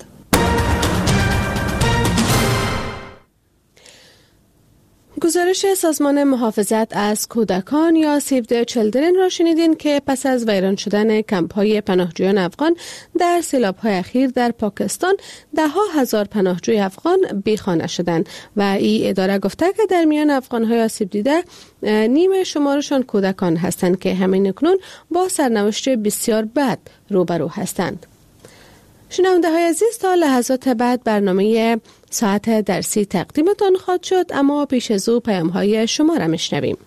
گزارش سازمان محافظت از کودکان یا سیو دی چیلدرن را شنیدین که پس از ویران شدن کمپ‌های پناهجویان افغان در سیلاب‌های اخیر در پاکستان ده ها هزار پناهجوی افغان بیخانه شدند و این اداره گفته که در میان افغان‌های آسیب دیده نیم شمارشان کودکان هستند که همین اکنون با سرنوشت بسیار بد روبرو هستند. شنونده های عزیز، تا لحظات بعد برنامه ساعت درسی تقدیمتان خواهد شد، اما پیش از او پیام های شما را میشنویم.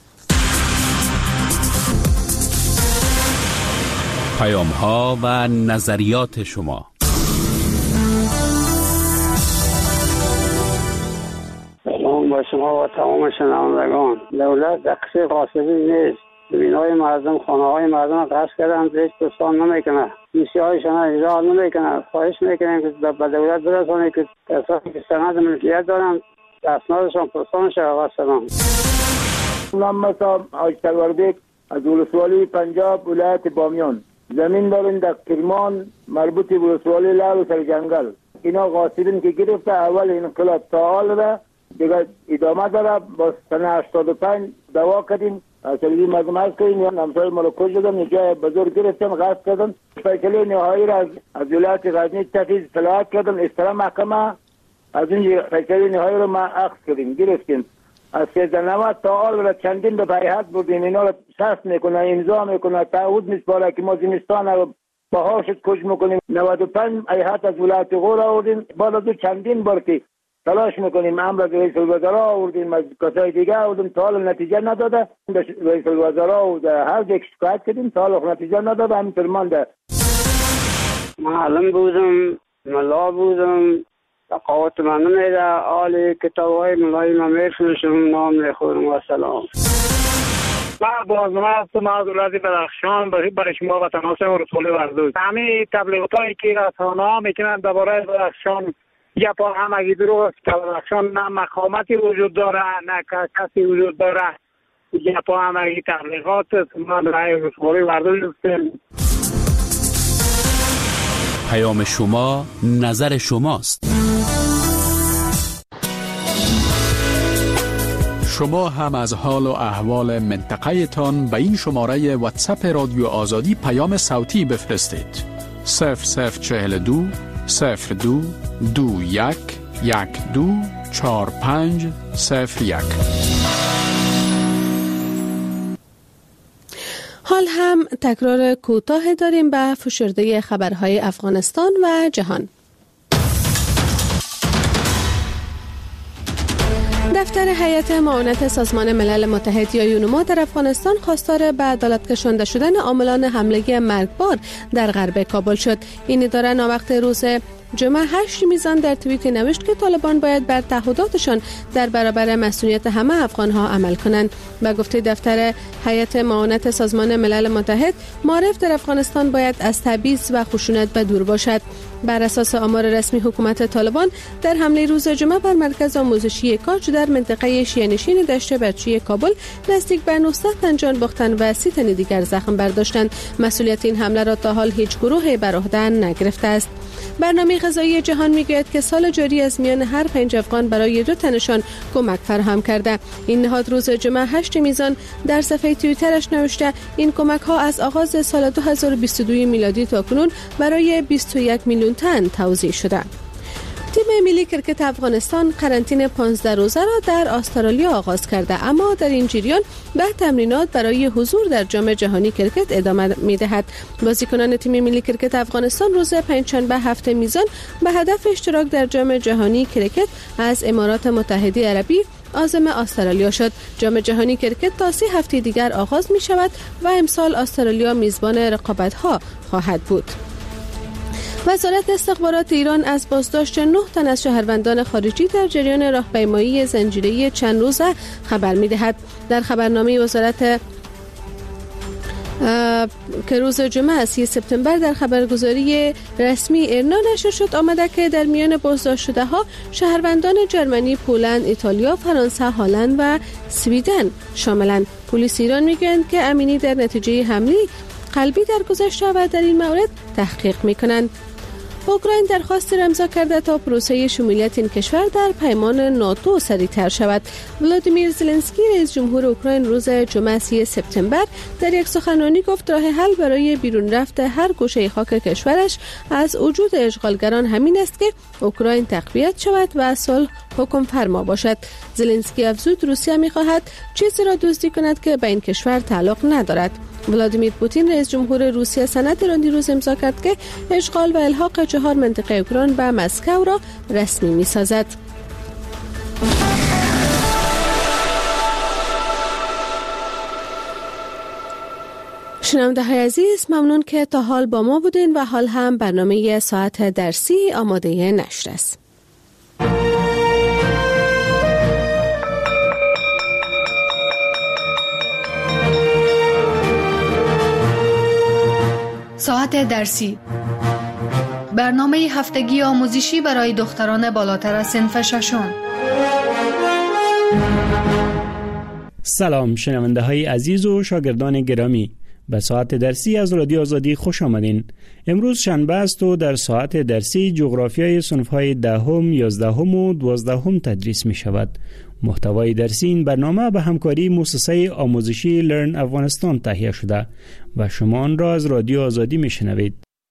پیام ها و نظریات شما. سلام با شما و تمام شنوندگان. دولت دقیق قاصدی نیست. بینای مردم، خانه های مردم قصد کردن، هیچ دوستان نمیکنه، میسی هایشان اجرا نمیکنه. خواهش میکنیم که به دولت برسانه که کسانی که سند ملکیت دارن اسنادشان پرسان شود. و سلام. نام صاحب حاج تلوردیک از ولسوالی پنجاب ولایت بامیان. زمین دارن در کرمان مربوط به ولسوالی لال و سرجنگل. اینا غاصبین که گرفته اول انقلاب تا حال را دیگه ادامه داره. با سنه هشتاد و پنج دعوا کردیم، اصلی مردم هست کنیم، یا نمسای ملکوش دادن، جای بزرگ گرفتن، غصب کردن. فیصله نهایی را از, از ولایت غزنی تحقیق صلاحیت کردن. اصطلاح محکمه از این فیصله نهایی را ما اخذ کردیم، گرفتیم. از سیزده نود تا حال را چندین به بیعت بردیم. اینا را شرط میکنه، امضا میکنه، تعهد میسپاره که ما زمستان را بهاشت کش میکنیم. نود و پنج ایهات از ولایت غور آوردیم. بعد از چندین بار که تلاش میکنیم، امر از رئیس الوزراء آوردیم، از کسای دیگه آوردیم، تا حال نتیجه نداده. رئیس الوزراء و هر یک شکایت کردیم، تا حال نتیجه نداده، همینطور مانده. معلم بودم، ملا بودم، تقاوت من نمیده. آلی کتاب های ملای ممیر شدشم نام نخورم. و سلام. من بازنامه هستم از ولایت بدخشان برای شما و تماس رسول وردوز. همین تبلیغاتی که رسانه‌ها میکنن درباره بدخشان یا با همگی دروغ است که بدخشان نه مقامتی وجود داره نه کسی وجود داره یا با همگی تبلیغات من برای رسول وردوز هستم. پیام شما نظر شماست. شما هم از حال و احوال منطقه تان به این شماره واتساپ رادیو آزادی پیام صوتی بفرستید. صفر صفر چهل دو صفر دو دو یک یک دو چار پنج صفر یک. حال هم تکرار کوتاه داریم به فشرده خبرهای افغانستان و جهان. دفتر هیئت معاونت سازمان ملل متحد یا یونما در افغانستان خواستار به عدالت کشانده شدن عاملان حمله مرگبار در غرب کابل شد. این اداره ناوقت روز جمعه هشت میزان در توییت نوشت که طالبان باید بر تعهداتشان در برابر مسئولیت همه افغانها عمل کنند. به گفته دفتر هیئت معاونت سازمان ملل متحد، معارف در افغانستان باید از تبعیض و خشونت به دور باشد. بر اساس آمار رسمی حکومت طالبان، در حمله روز جمعه بر مرکز آموزشی کاج در منطقه شیعه‌نشین دشت برچی کابل نزدیک به نهصد تن جان باختند و سی تن دیگر زخم برداشتند. مسئولیت این حمله را تا حال هیچ گروهی بر عهده نگرفته است. برنامه غذایی جهان میگوید که سال جاری از میان هر پنج افغان برای دو تنشان کمک فراهم کرده. این نهاد روز جمعه هشت میزان در صفحه توییترش نوشته این کمک ها از آغاز سال دو هزار و بیست و دو میلادی تا کنون برای بیست و یک میلیون تن توزیع شده. تیم ملی کرکت افغانستان قرنطینه پانزده روزه را در استرالیا آغاز کرده، اما در این جریان به تمرینات برای حضور در جام جهانی کرکت ادامه می‌دهد. بازیکنان تیم ملی کرکت افغانستان روز پنجشنبه هفته میزان به هدف اشتراک در جام جهانی کرکت از امارات متحده عربی عازم استرالیا شد. جام جهانی کرکت تا سه هفته دیگر آغاز می شود و امسال استرالیا میزبان رقابت‌ها خواهد بود. وزارت استخبارات ایران از بازداشت نه تن از شهروندان خارجی در جریان راهپیمایی زنجیره‌ای چند روزه خبر می‌دهد. در خبرنامه وزارت که روز جمعه سی سپتامبر در خبرگزاری رسمی ایرنا نشر شد آمده که در میان بازداشت شده ها شهروندان جرمنی، پولند، ایتالیا، فرانسه، هلند و سویدن شاملند. پلیس ایران میگویند که امینی در نتیجه حمله قلبی در گذشته و در این مورد تحقیق میکنند. اوکراین درخواست را امضا کرده تا پروسه شمولیت این کشور در پیمان ناتو سریعتر شود. ولادیمیر زلنسکی رئیس جمهور اوکراین روز جمعه سی سپتامبر در یک سخنرانی گفت راه حل برای بیرون رفت هر گوشه خاک کشورش از وجود اشغالگران همین است که اوکراین تقویت شود و صلح حکم فرما باشد. زلنسکی افزود روسیه می‌خواهد چیزی را دزدی کند که به این کشور تعلق ندارد. ولادیمیر پوتین رئیس جمهور روسیه سند را دیروز امضا کرد که اشغال و الحاق چهار منطقه اوکراین به مسکو را رسمی می‌سازد. شنونده های عزیز، ممنون که تا حال با ما بودین و حال هم برنامه ساعت درسی آماده نشر است. ساعت درسی، برنامه هفتگی آموزشی برای دختران بالاتر از صنف ششم. سلام شنونده های عزیز و شاگردان گرامی، به ساعت درسی از رادیو آزادی خوش آمدین. امروز شنبه است و در ساعت درسی جغرافیای صنف‌های دهم، یازدهم و دوازدهم تدریس می شود. محتوای درسی این برنامه به همکاری مؤسسه آموزشی لرن افغانستان تهیه شده و شما آن را از رادیو آزادی می شنوید.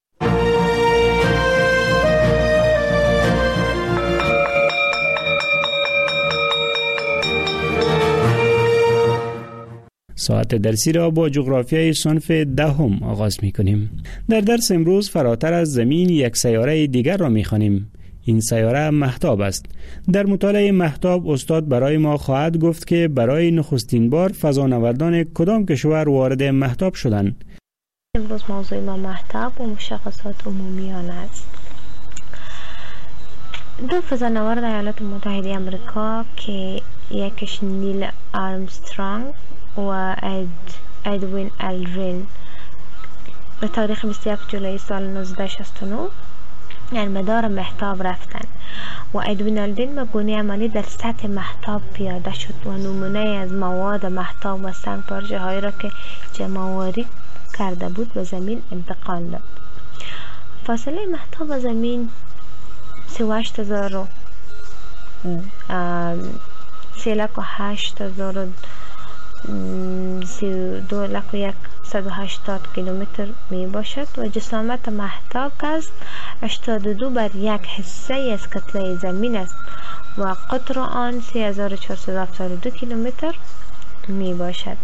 ساعت درسی را با جغرافیای صنف دهم آغاز می کنیم. در درس امروز فراتر از زمین یک سیاره دیگر را می خوانیم. این سیاره مهتاب است. در مطالعه مهتاب استاد برای ما خواهد گفت که برای نخستین بار فضانوردان کدام کشور وارد مهتاب شدند. امروز موضوع ما مهتاب و مشخصات عمومیان است. دو فضانورد ایالات متحده آمریکا که یکیش نیل آرمسترانگ و اید ادوین الدرین به تاریخ بیست و یک جولای سال نوزده و شصت و نه در مدار مهتاب رفتند و ادوین الدرین به گونه عملی در سطح مهتاب پیاده شد و نمونه از مواد مهتاب و سنگ پارچه هایی را که جمع‌آوری کرده بود به زمین انتقال داد. فاصله مهتاب و زمین سی و هشت هزار و سی لک و هشت هزار و سی و دو لک و یک صد و هشتاد کیلومتر می باشد و جسامت مهتاب که است هشتاد و دو بر یک حصه از کتله زمین است و قطر آن سه هزار و چهارصد و هفتاد و دو کیلومتر می باشد.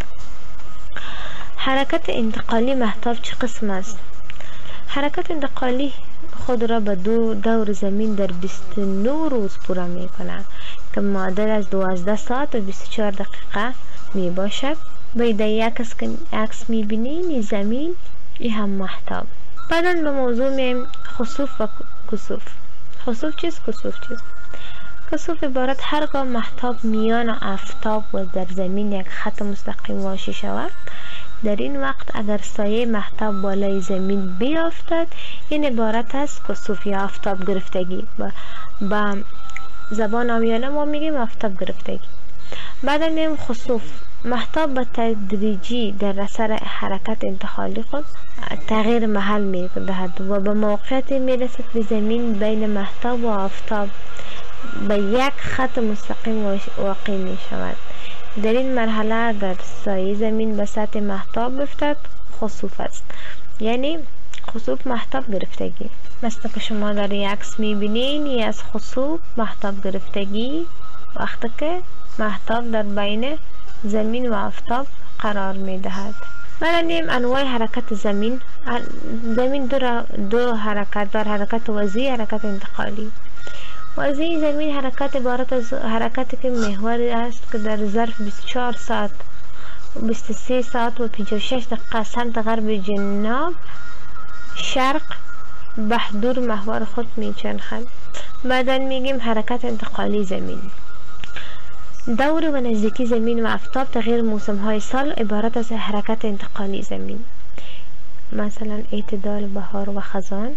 حرکت انتقالی مهتاب چه قسم است؟ حرکت انتقالی خود را به دو دور زمین در بیست و نه روز پورا می کند که معادل از دوازده ساعت و بیست و چهار دقیقه می باشد. باید یک عکس می بینیم زمین ای هم مهتاب. بعدا به موضوع می خسوف و کسوف. خسوف چیست؟ کسوف چیست؟ کسوف عبارت هرگاه مهتاب میان آفتاب و در زمین یک خط مستقیم واژه شود، در این وقت اگر سایه مهتاب بالای زمین بیافتد این عبارت است کسوف یا آفتاب گرفتگی. با زبان عامیانه ما میگیم آفتاب گرفتگی. بعد میگیم خسوف. مهتاب به تدریجی در اثر حرکت انتقالی خود تغییر محل می دهد و به موقعیت می رسد به زمین بین مهتاب و آفتاب به یک خط مستقیم واقع می شود. در این مرحله اگر سایه زمین به سطح مهتاب بیفتد خسوف است، یعنی خسوف مهتاب گرفتگی. مثل که شما در یک عکس می بینین ای از خسوف مهتاب گرفتگی وقتی که مهتاب در بین زمین و آفتاب قرار می دهد. برانیم انواع حرکت زمین. زمین دو, دو حرکت در حرکت وضعی، حرکت انتقالی. وضعی زمین حرکت عبارت از حرکتی که محوری است که در ظرف بیست و چهار ساعت بیست و سه ساعت و پنجاه و شش دقیقه سمت غرب جنوب شرق بهدور محور خود می چرخد. بعدا میگیم حرکت انتقالی زمین. دور و نزدیکی زمین و آفتاب تغییر موسم های سال عبارت از حرکت انتقالی زمین. مثلا اعتدال بهار و خزان،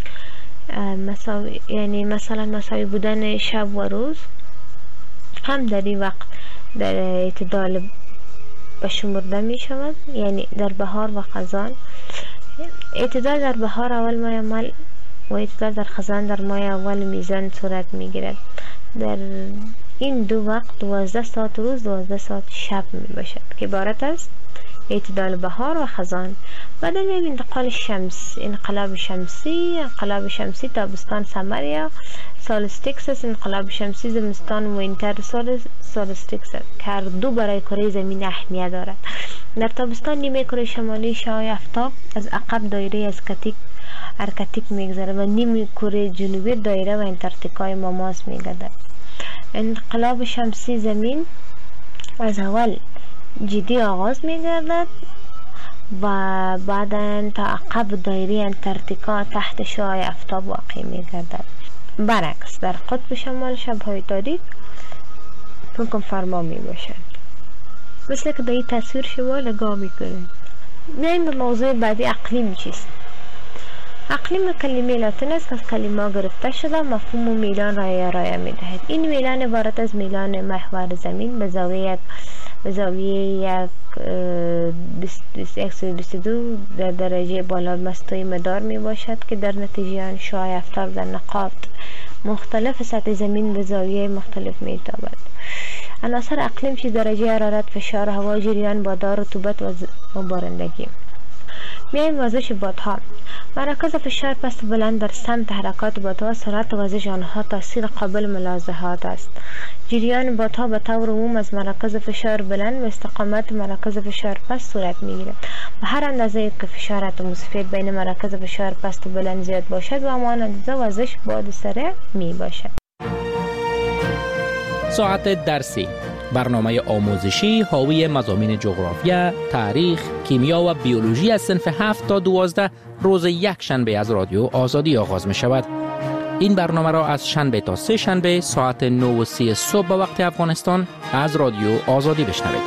مساوی یعنی مثلا مساوی بودن شب و روز هم در این وقت در اعتدال به شمرده می شود. یعنی در بهار و خزان اعتدال در بهار اول ماه اول و اعتدال در خزان در ماه اول میزان صورت می گیرد. در این دو وقت دوازده ساعت روز دوازده ساعت شب می باشد که عبارت است اعتدال بهار و خزان. بعد میگیم انتقال شمس، انقلاب شمسی. انقلاب شمسی تابستان سمر یا سولستیکس است. انقلاب شمسی زمستان وینتر سولستیکس است که هر دو برای کره زمین اهمیت دارد. در تابستان نیمه کره شمالی شعاع آفتاب از عقب دایره از کتیک ارکتیک میگذره و نیمه کره جنوبی دایره و انتارکتیکای ماماس میگردد. انقلاب شمسی زمین از اول جدی آغاز میگردد و بعدا تا عقب دایره انتارکتیکا تحت شعاع آفتاب واقع میگردد. برعکس در قطب شمال شبهای تاریک حکم فرما می باشد. مثل که به این تصویر شما نگاه میکنید. میایم به موضوع بعدی اقلیم چیست؟ اقلیم کلمه لاتین است از کلمه گرفته شده مفهوم میلان را ارائه میدهد. این میلان عبارت از میلان محور زمین به زاویه یک به زاویه یک بیست و دو در درجه بالا مستوی مدار می باشد که در نتیجه آن شعاع آفتاب در نقاط مختلف سطح زمین به زاویه مختلف می تابد. عناصر اقلیم چی درجه حرارت، فشار هوا، جریان بادار، رطوبت و بارندگی. میایم وزش بادها. مرکز فشار پست بلند در سمت حرکات بادها سرعت وزش آنها تاثیر قابل ملاحظات است. جریان بادها به طور عموم از مرکز فشار بلند و استقامت مرکز فشار پست صورت میگیرد و هر اندازه که فشار اتمسفر بین مرکز فشار پست و بلند زیاد باشد و همان اندازه وزش باد سریع می باشد. ساعت درسی، برنامه آموزشی حاوی مضامین جغرافیا، تاریخ، کیمیا و بیولوژی از صنف هفت تا دوازده روز یک شنبه از رادیو آزادی آغاز می شود. این برنامه را از شنبه تا سه شنبه ساعت نه و سی صبح به وقت افغانستان از رادیو آزادی بشنوید.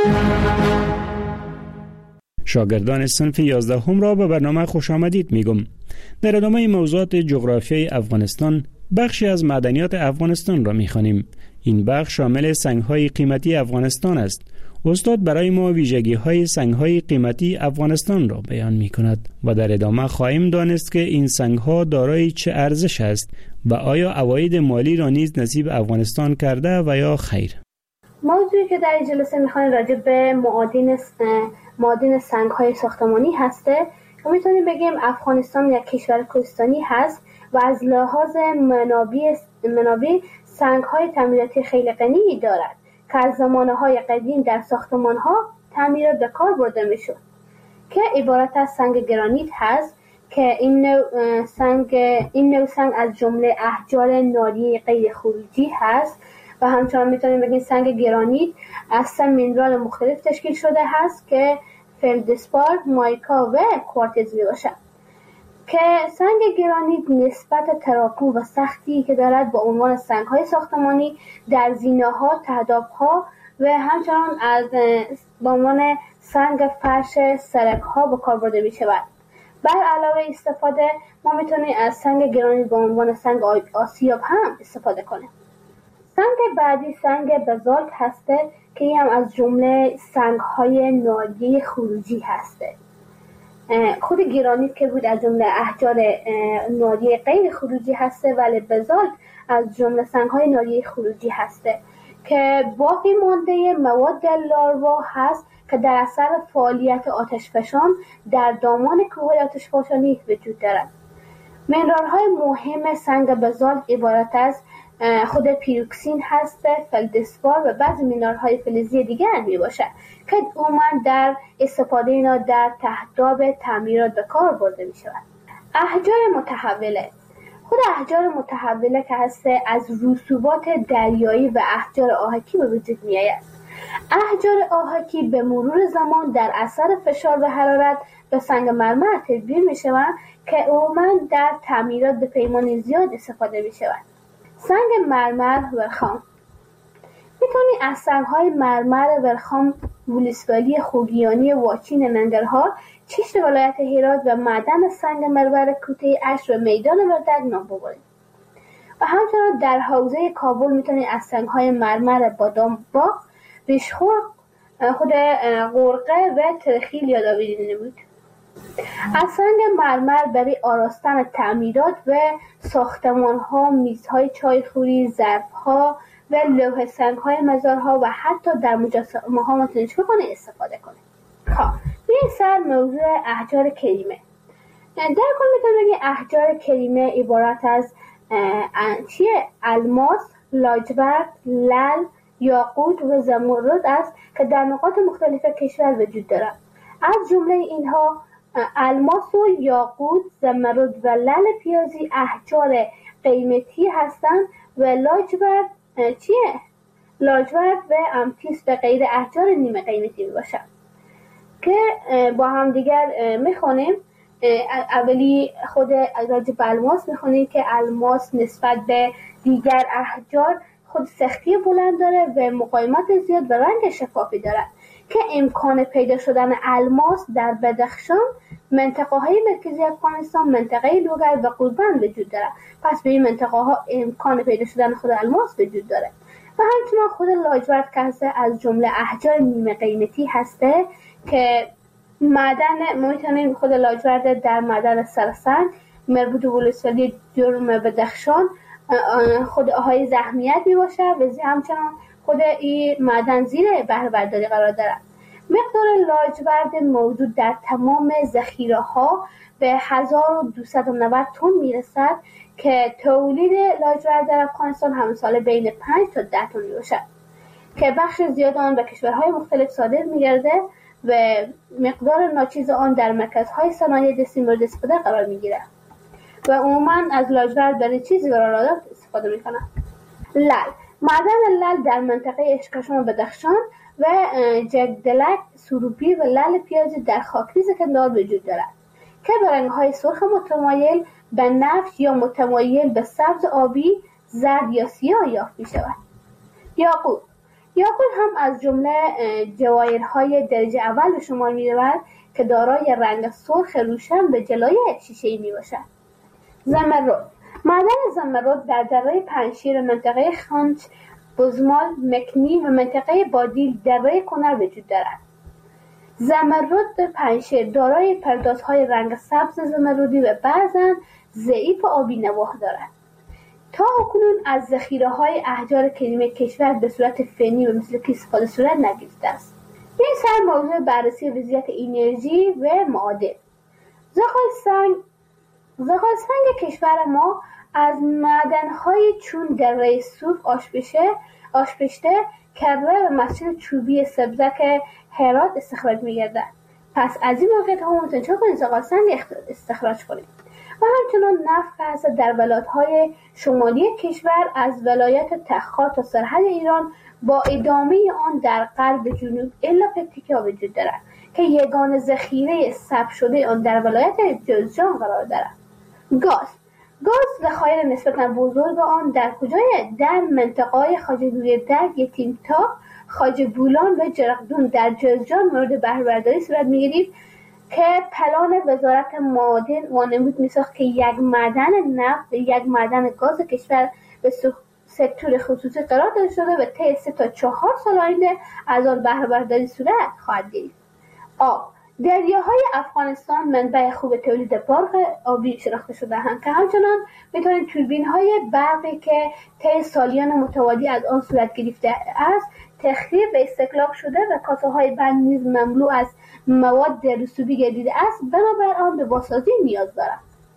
شاگردان صنف یازدهم را به برنامه خوش آمدید میگم. در ادامه موضوعات جغرافیای افغانستان بخشی از معدنیات افغانستان را میخوانیم. این بخش شامل سنگ‌های قیمتی افغانستان است. استاد برای ما ویژگی‌های سنگ‌های قیمتی افغانستان را بیان می‌کند و در ادامه خواهیم دانست که این سنگ‌ها دارای چه ارزش است و آیا عواید مالی را نیز نصیب افغانستان کرده و یا خیر. موضوعی که در این جلسه می‌خوایم راجع به معادن معادن سنگ‌های ساختمانی هسته. می‌تونیم بگیم افغانستان یک کشور کوهستانی هست و از لحاظ منابع منابع سنگ‌های تعمیراتی خیلی غنی دارد که از زمانه‌های قدیم در ساختمان‌ها تعمیرات به کار برده می‌شد که عبارت از سنگ گرانیت هست که این نوع سنگ این نوع سنگ از جمله احجار ناریه غیر خروجی هست و همچنان می‌تونیم بگیم سنگ گرانیت از سه مینرال مختلف تشکیل شده هست که فلدسپار، مایکا و کوارتز میباشد که سنگ گرانیت نسبت تراکم و سختی که دارد با عنوان سنگ‌های ساختمانی در زینه‌ها، تهداب‌ها و همچنان از با عنوان سنگ فرش سرک‌ها به کار برده می‌شود. بر علاوه استفاده ما می‌تونیم از سنگ گرانیت به عنوان سنگ آسیاب هم استفاده کنیم. سنگ بعدی سنگ بزالت هسته که این هم از جمله سنگ‌های ناریه خروجی هسته. خود گرانیت که بود از جمله احجار ناریه غیر خروجی هسته ولی بزالت از جمله سنگ‌های ناریه خروجی هسته که باقی مانده مواد لاروا هست که در اثر فعالیت آتشفشان در دامان کوههای آتشفشانی وجود دارد. منرال‌های مهم سنگ بزالت عبارت از خود پیروکسین هست، فلدسپار و بعضی مینرال‌های فلزی دیگر می باشد که عموماً در استفاده اینا در تهداب تعمیرات به کار برده می شود. احجار متحوله خود احجار متحوله که هست از رسوبات دریایی و احجار آهکی به وجود می آید. احجار آهکی به مرور زمان در اثر فشار و حرارت به سنگ مرمر تبدیل می شوند که عموماً در تعمیرات به پیمان زیاد استفاده می شود. سنگ مرمر ورخام میتونی از سنگ‌های مرمر ورخام ولسوالی خوگیانی واچین ننگرهار، چشت ولایت هرات و معدن سنگ مرمر کوته اش و میدان وردک نام ببرید. و همچنان در حوزه کابل میتونی از سنگ‌های مرمر بادام باغ، ریشخور، خود غرقه و ترخیل یادآوری نمود. از سنگ مرمر برای آراستن تعمیرات و ساختمان‌ها، میزهای چایخوری، ظرف‌ها و لوح سنگ‌های مزارها و حتی در مجسمه‌ها میتونید کنید استفاده کنید. خب بیاین سر موضوع احجار کریمه. در کل میتونیم بگیم احجار کریمه عبارت از چیه؟ الماس، لاجورد، لعل، یاقوت و زمرد است که در نقاط مختلف کشور وجود دارد. از جمله اینها الماس و یاقوت، زمرد و لعل پیازی احجار قیمتی هستند و لاجورد چیه؟ لاجورد و امتیس و غیر احجار نیمه قیمتی میباشند که با هم دیگر میخونیم. اولی خود راجع به الماس میخونیم که الماس نسبت به دیگر احجار خود سختی بلند داره و مقاومت زیاد و رنگ شفافی دارد که امکان پیدا شدن الماس در بدخشان، منطقه های مرکزی افغانستان، منطقه لوگر و قوربند وجود دارد. پس به این منطقه ها امکان پیدا شدن خود الماس وجود داره. و همچنان خود لاجورد که هسته از جمله احجار نیمه قیمتی هسته که معدن ما میتونیم خود لاجورد در معدن سرسنگ مربوط به ولسوالی جرم بدخشان خود آهای زحمیت می باشه و همچنان خود این معدن زیر بهره برداری قرار دارد. مقدار لاجورد موجود در تمام ذخیره ها به هزار و دویست و نود تن می رسد که تولید لاجورد در افغانستان همه ساله بین پنج تا ده تن می باشد که بخش زیاد آن به کشورهای مختلف صادر می گرده و مقدار ناچیز آن در مرکزهای صنایع دستی مورد استفاده قرار می گیرد و عموما از لاجورد برای چیزی قرارادات استفاده می کنند. لعل معدن لعل در منطقه اشکشم و بدخشان و جگدلک، سروبی و لعل پیازی در خاکریز کندهار وجود دارد که به رنگ‌های سرخ متمایل به نفش یا متمایل به سبز آبی، زرد یا سیاه یافت می شود. یاقوت یاقوت هم از جمله جواهرهای درجه اول به شمار می رود که دارای رنگ سرخ روشن به جلای شیشه‌ای می باشد. زمرد معدن زمرد در دره پنجشیر منطقه خانچ، بزمال، مکنی و منطقه بادیل دره کنر وجود دارد. زمرد پنجشیر دارای پردازهای رنگ سبز زمردی و بعضاً ضعیف آبی نواح دارد. تا اکنون از ذخیره‌های احجار کریمه کشور به صورت فنی و مثل که استفاده صورت نگرفته است. این سر موضوع بررسی وضعیت انرژی و معادن. زغال سنگ زغال سنگ کشور ما از معدن‌های چون دره صوف، آشپشه، آشپشته، کره و مسجد چوبی سبزک هرات استخراج می‌گردد. پس از این موقعیت ها ممکن چون کنید زغال سنگ استخراج کنید. و همچنان نفت که هست در ولایت‌های شمالی کشور از ولایت تخار تا سرحد ایران با ادامه آن در غرب جنوب الا پکتیکا وجود دارد که یگان ذخیره ثبت شده آن در ولایت جوزجان قرار دارد. گاز گاز ذخایر نسبتاً بزرگ آن در کجای در منطقه‌های خواجه نوری‌الدین، یتیم‌طاق، خواجه بولان و جرقدون در جوزجان مورد بهره برداری صورت می‌گیرد که پلان وزارت معادن وانمود می‌ساخت که یک معدن نفت و یک معدن گاز کشور به سکتور خصوصی قرار داده شده و طی سه تا چهار سال آینده از آن بهره برداری صورت خواهد گرفت. آب دریاهای افغانستان منبع خوب تولید برق آبی شناخته شده‌اند که همچنان می‌توانید توربین‌های برقی که طی سالیان متوالی از آن صورت گرفته است تخریب و استهلاک شده و کاسه‌های بند نیز مملو از مواد رسوبی گردیده است، بنابر آن به بازسازی نیاز دارد.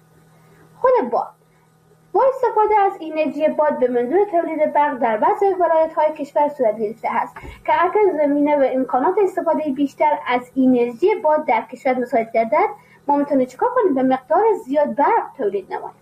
خود باد با استفاده از انرژی باد به منظور تولید برق در بعضی ولایت‌های کشور صورت گرفته است که اگر زمینه و امکانات استفاده بیشتر از انرژی باد در کشور مساعد گردد، ما میتونیم چیکار کنیم؟ به مقدار زیاد برق تولید نماییم.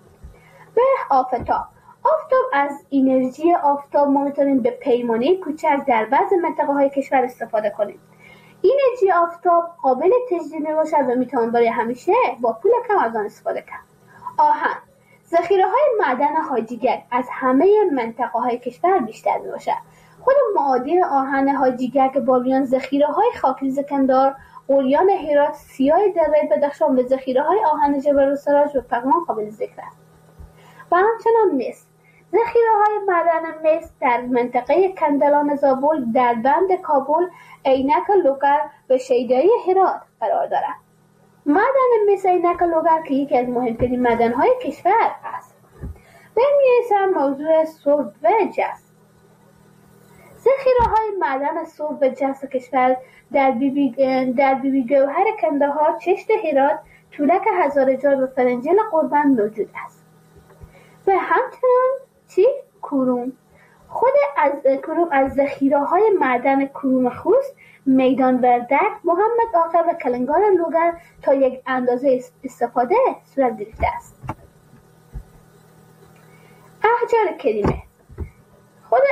به آفتاب آفتاب از انرژی آفتاب ما میتونیم به پیمانه کوچک در بعضی منطقه‌های کشور استفاده کنیم. انرژی آفتاب قابل تجدید میباشد و میتوان برای همیشه با پول کم از آن استفاده کرد. آهن ذخیره‌های معدن حاجیگر از همه منطقه‌های کشور بیشتر میباشد. خود معادن آهن حاجیگر بامیان، ذخیره‌های خاکریز کندار، اوریان هرات، سیاه دره بدخشان و ذخیره‌های آهن جبل السراج و پغمان قابل ذکر است. و همچنان مس ذخیره‌های معدن مس در منطقه کندلان زابل، در بند کابل، عینک لوگر و شیدایی هرات قرار دارد. معدن مس عینک لوگر که یکی از مهمترین معدن‌های کشور است. برمی‌رسم موضوع سرب و جست. ذخیره‌های معدن سرب و جست کشور در بیبی در بیبی گوهر کندهار، چشت هرات، طولک هزارجار و فرنجل قربان موجود است. و همچنان چی؟ کروم. خود از کروم از ذخیره‌های معدن کروم خوست، میدان وردک، محمد آقا و کلنگار لوگر تا یک اندازه استفاده صورت گرفته است. احجار کریمه